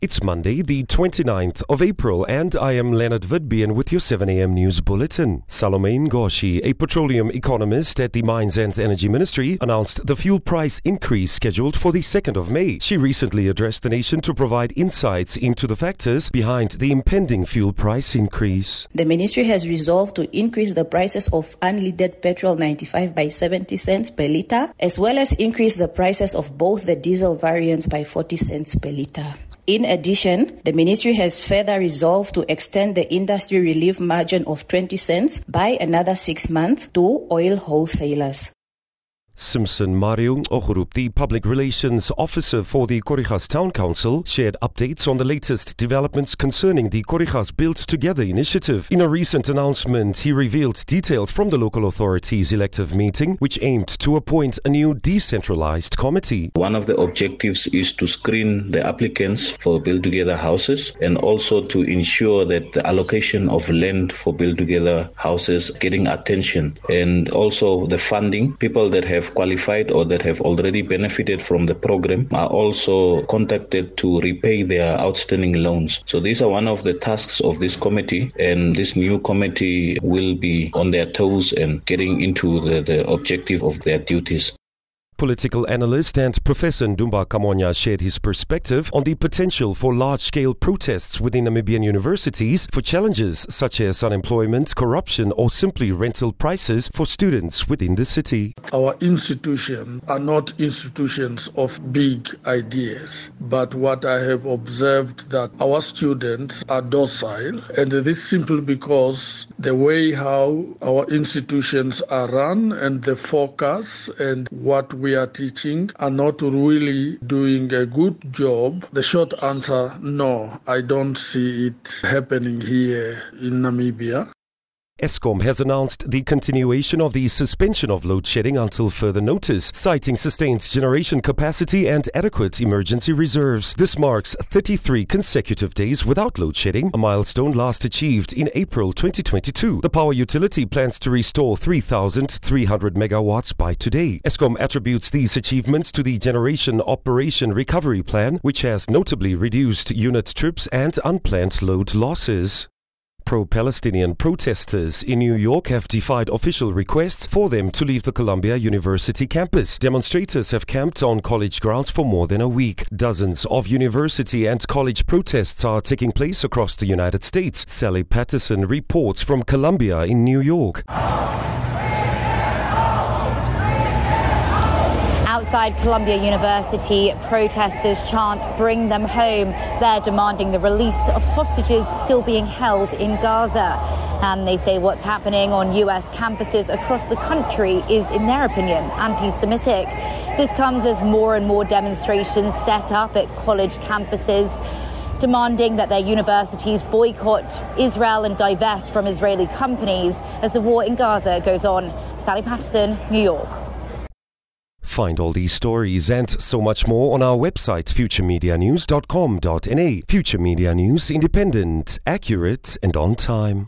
It's Monday, the 29th of April, and I am Leonard Vidbian with your 7 a.m. news bulletin. Salome Ngoshi, a petroleum economist at the Mines and Energy Ministry, announced the fuel price increase scheduled for the 2nd of May. She recently addressed the nation to provide insights into the factors behind the impending fuel price increase. The ministry has resolved to increase the prices of unleaded petrol 95 by 70 cents per litre, as well as increase the prices of both the diesel variants by 40 cents per litre. In addition, the ministry has further resolved to extend the industry relief margin of 20 cents by another 6 months to oil wholesalers. Simpson Mario Ogurup, the Public Relations Officer for the Korigas Town Council, shared updates on the latest developments concerning the Korigas Build Together initiative. In a recent announcement, he revealed details from the local authorities' elective meeting, which aimed to appoint a new decentralized committee. One of the objectives is to screen the applicants for Build Together houses and also to ensure that the allocation of land for Build Together houses getting attention, and also the funding. People that have qualified or that have already benefited from the program are also contacted to repay their outstanding loans. So these are one of the tasks of this committee, and this new committee will be on their toes and getting into the objective of their duties. Political analyst and Professor Ndumba Kamonya shared his perspective on the potential for large-scale protests within Namibian universities for challenges such as unemployment, corruption, or simply rental prices for students within the city. Our institutions are not institutions of big ideas, but what I have observed that our students are docile, and this simply because the way how our institutions are run and the focus and what we are teaching are not really doing a good job. The short answer, no, I don't see it happening here in Namibia. Eskom has announced the continuation of the suspension of load shedding until further notice, citing sustained generation capacity and adequate emergency reserves. This marks 33 consecutive days without load shedding, a milestone last achieved in April 2022. The power utility plans to restore 3,300 megawatts by today. Eskom attributes these achievements to the Generation Operation Recovery Plan, which has notably reduced unit trips and unplanned load losses. Pro-Palestinian protesters in New York have defied official requests for them to leave the Columbia University campus. Demonstrators have camped on college grounds for more than a week. Dozens of university and college protests are taking place across the United States. Sally Patterson reports from Columbia in New York. Outside Columbia University, protesters chant, "Bring them home." They're demanding the release of hostages still being held in Gaza. And they say what's happening on US campuses across the country is, in their opinion, anti-Semitic. This comes as more and more demonstrations set up at college campuses, demanding that their universities boycott Israel and divest from Israeli companies as the war in Gaza goes on. Sally Patterson, New York. Find all these stories and so much more on our website, futuremedianews.com.na. Future Media News, independent, accurate, and on time.